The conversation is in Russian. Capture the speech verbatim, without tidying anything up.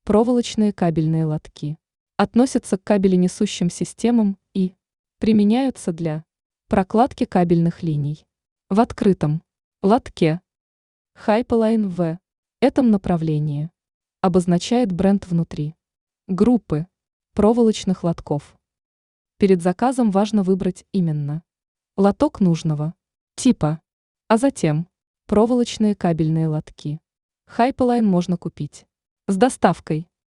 Проволочные кабельные лотки относятся к кабеленесущим системам и применяются для прокладки кабельных линий в открытом лотке. Hypoline в этом направлении обозначает бренд внутри группы проволочных лотков. Перед заказом важно выбрать именно лоток нужного типа, а затем проволочные кабельные лотки. Hypoline можно купить с доставкой.